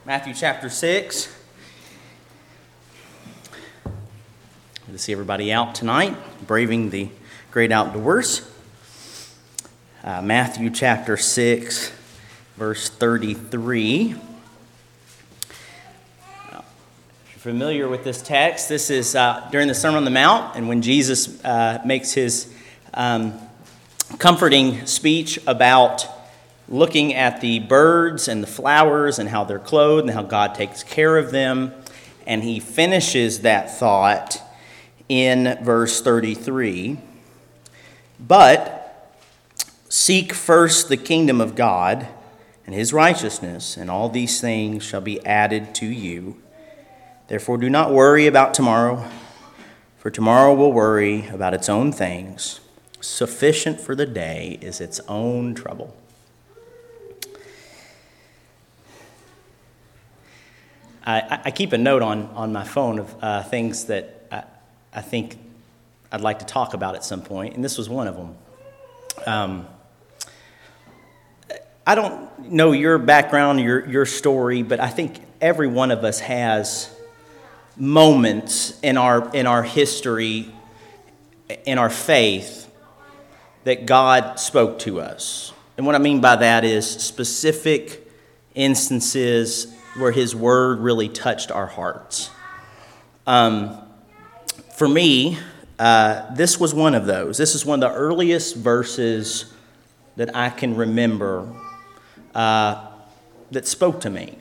Matthew chapter 6. Good to see everybody out tonight, braving the great outdoors. Matthew chapter 6, verse 33. If you're familiar with this text, this is during the Sermon on the Mount, and when Jesus makes his comforting speech about looking at the birds and the flowers and how they're clothed and how God takes care of them. And he finishes that thought in verse 33. But seek first the kingdom of God and his righteousness, and all these things shall be added to you. Therefore do not worry about tomorrow, for tomorrow will worry about its own things. Sufficient for the day is its own trouble. I keep a note on my phone of things that I think I'd like to talk about at some point, and this was one of them. I don't know your background, your story, but I think every one of us has moments in our history, in our faith, that God spoke to us. And what I mean by that is specific instances where his word really touched our hearts. For me, this was one of those. This is one of the earliest verses that I can remember that spoke to me.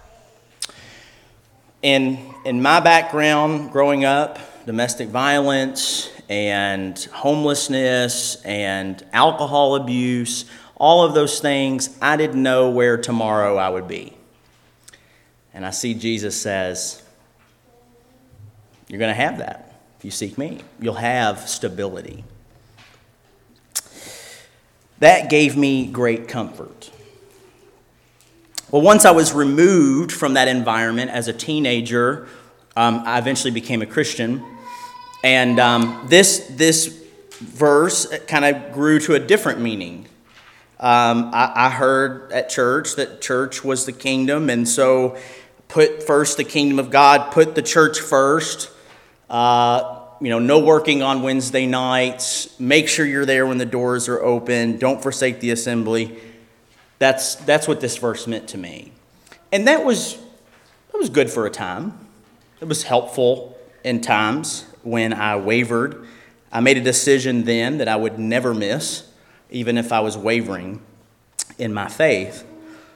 In my background growing up, domestic violence and homelessness and alcohol abuse, all of those things, I didn't know where tomorrow I would be. And I see Jesus says, you're going to have that if you seek me. You'll have stability. That gave me great comfort. Well, once I was removed from that environment as a teenager, I eventually became a Christian. And this verse kind of grew to a different meaning. I heard at church that church was the kingdom, and so put first the kingdom of God, put the church first. No working on Wednesday nighs. Make sure you're there when the doors are open. Don't forsake the assembly. That's what this verse meant to me. And that was good for a time. It was helpful in times when I wavered. I made a decision then that I would never miss, even if I was wavering in my faith.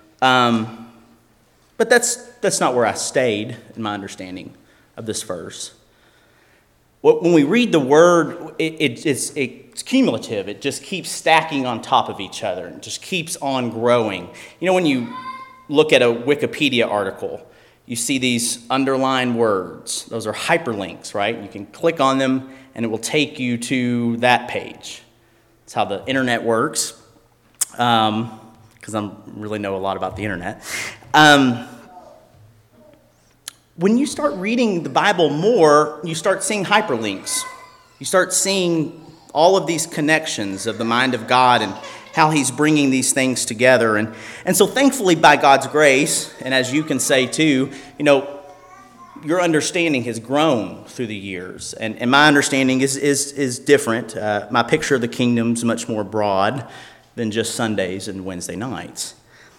But that's not where I stayed in my understanding of this verse. When we read the word, it's cumulative. It just keeps stacking on top of each other. It just keeps on growing. When you look at a Wikipedia article, you see these underlined words. Those are hyperlinks, right? You can click on them, and it will take you to that page. That's how the internet works, because I really know a lot about the internet. When you start reading the Bible more, you start seeing hyperlinks. You start seeing all of these connections of the mind of God and how he's bringing these things together. And so thankfully, by God's grace, and as you can say too, your understanding has grown through the years. And my understanding is different. My picture of the kingdom is much more broad than just Sundays and Wednesday nights.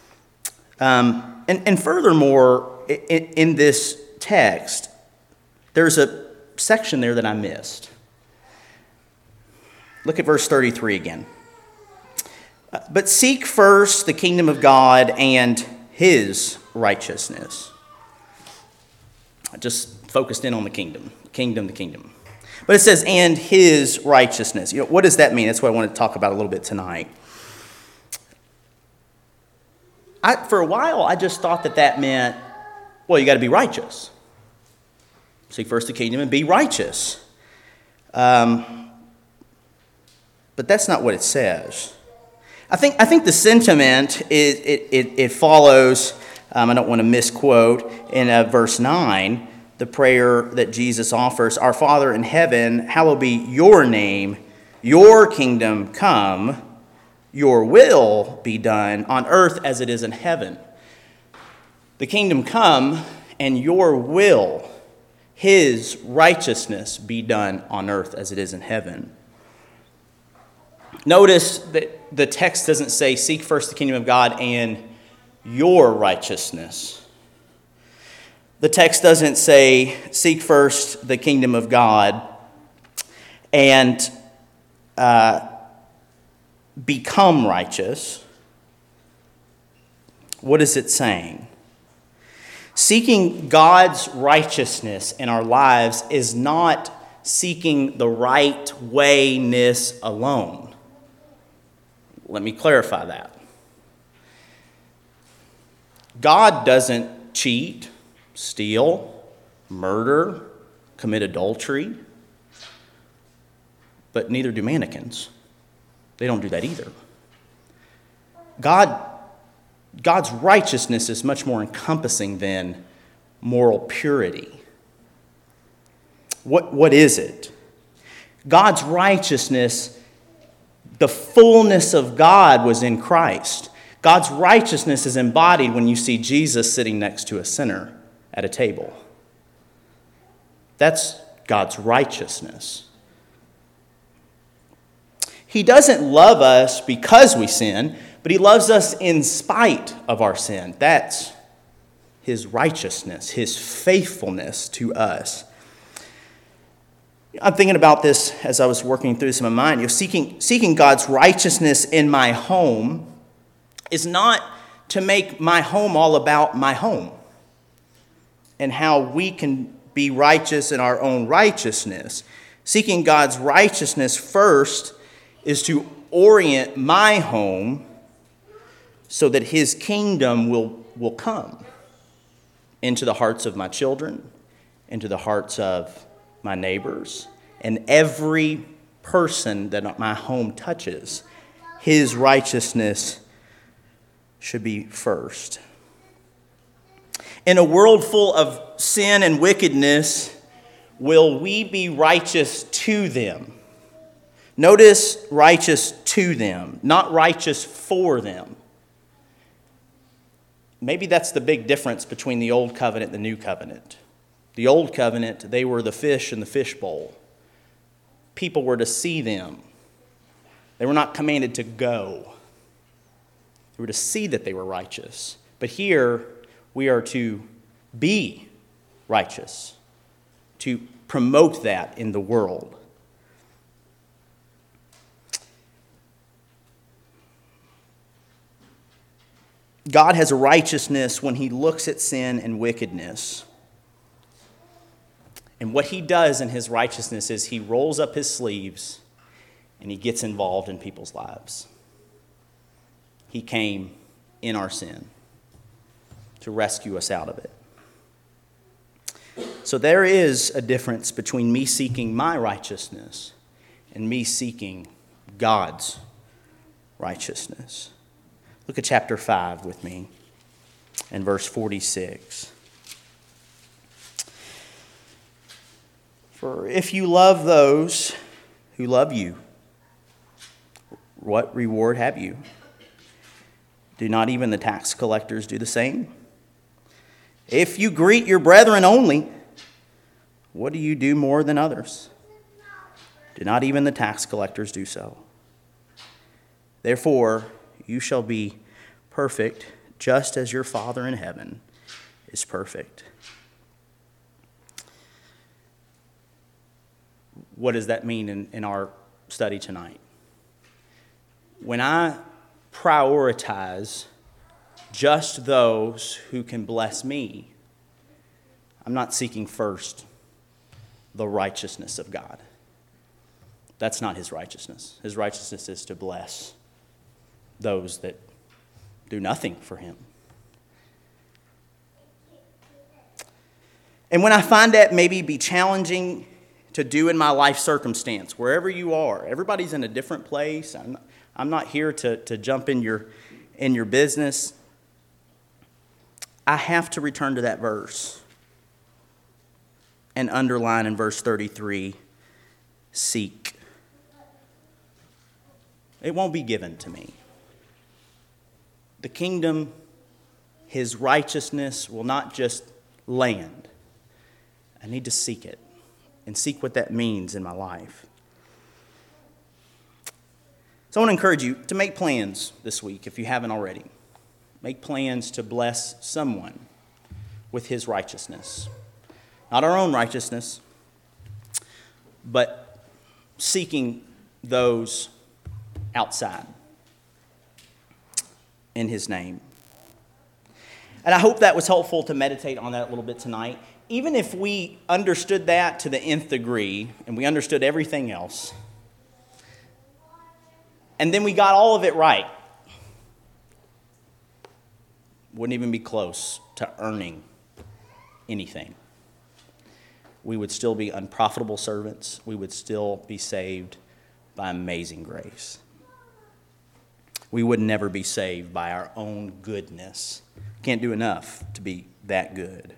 And furthermore, in this text, there's a section there that I missed. Look at verse 33 again. But seek first the kingdom of God and his righteousness. I just focused in on the kingdom. But it says, and his righteousness. What does that mean? That's what I want to talk about a little bit tonight. For a while, I just thought that meant, well, you got to be righteous. Seek first the kingdom and be righteous. But that's not what it says. I think the sentiment it follows. I don't want to misquote in verse 9 the prayer that Jesus offers: "Our Father in heaven, hallowed be your name. Your kingdom come. Your will be done on earth as it is in heaven." The kingdom come, and your will, his righteousness, be done on earth as it is in heaven. Notice that the text doesn't say, seek first the kingdom of God and your righteousness. The text doesn't say, seek first the kingdom of God and become righteous. What is it saying? Seeking God's righteousness in our lives is not seeking the right wayness alone. Let me clarify that. God doesn't cheat, steal, murder, commit adultery, but neither do mannequins. They don't do that either. God's righteousness is much more encompassing than moral purity. What is it? God's righteousness, the fullness of God was in Christ. God's righteousness is embodied when you see Jesus sitting next to a sinner at a table. That's God's righteousness. He doesn't love us because we sin, but he loves us in spite of our sin. That's his righteousness, his faithfulness to us. I'm thinking about this as I was working through this in my mind. Seeking God's righteousness in my home is not to make my home all about my home and how we can be righteous in our own righteousness. Seeking God's righteousness first is to orient my home so that his kingdom will come into the hearts of my children, into the hearts of my neighbors, and every person that my home touches. His righteousness should be first. In a world full of sin and wickedness, will we be righteous to them? Notice righteous to them, not righteous for them. Maybe that's the big difference between the old covenant and the new covenant. The old covenant, they were the fish in the fishbowl. People were to see them. They were not commanded to go. They were to see that they were righteous. But here, we are to be righteous, to promote that in the world. God has a righteousness when he looks at sin and wickedness. And what he does in his righteousness is he rolls up his sleeves and he gets involved in people's lives. He came in our sin to rescue us out of it. So there is a difference between me seeking my righteousness and me seeking God's righteousness. Look at chapter 5 with me and verse 46. For if you love those who love you, what reward have you? Do not even the tax collectors do the same? If you greet your brethren only, what do you do more than others? Do not even the tax collectors do so? Therefore, you shall be perfect, just as your Father in heaven is perfect. What does that mean in our study tonight? When I prioritize just those who can bless me, I'm not seeking first the righteousness of God. That's not his righteousness. His righteousness is to bless those that do nothing for him. And when I find that maybe be challenging to do in my life circumstance, wherever you are, everybody's in a different place. I'm not here to jump in your business. I have to return to that verse and underline in verse 33, seek. It won't be given to me. The kingdom his righteousness will not just land. I need to seek it and seek what that means in my life. So I want to encourage you to make plans this week if you haven't already. Make plans to bless someone with his righteousness. Not our own righteousness, but seeking those outside in his name. And I hope that was helpful to meditate on that a little bit tonight. Even if we understood that to the nth degree, and we understood everything else, and then we got all of it right, wouldn't even be close to earning anything. We would still be unprofitable servants. We would still be saved by amazing grace. We would never be saved by our own goodness. Can't do enough to be that good.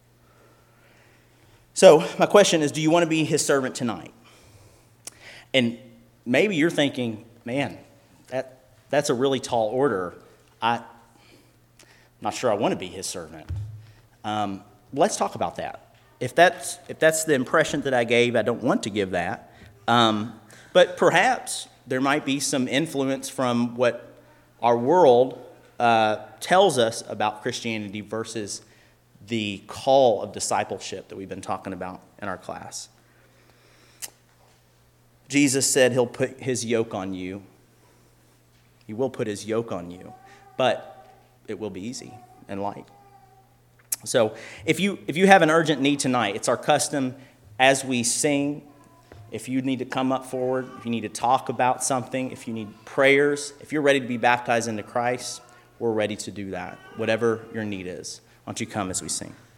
So my question is, do you want to be his servant tonight? And maybe you're thinking, man, that's a really tall order. I'm not sure I want to be his servant. Let's talk about that. If that's the impression that I gave, I don't want to give that. But perhaps there might be some influence from what our world tells us about Christianity versus the call of discipleship that we've been talking about in our class. Jesus said he'll put his yoke on you. He will put his yoke on you, but it will be easy and light. So if you have an urgent need tonight, it's our custom as we sing. If you need to come up forward, if you need to talk about something, if you need prayers, if you're ready to be baptized into Christ, we're ready to do that, whatever your need is. Why don't you come as we sing?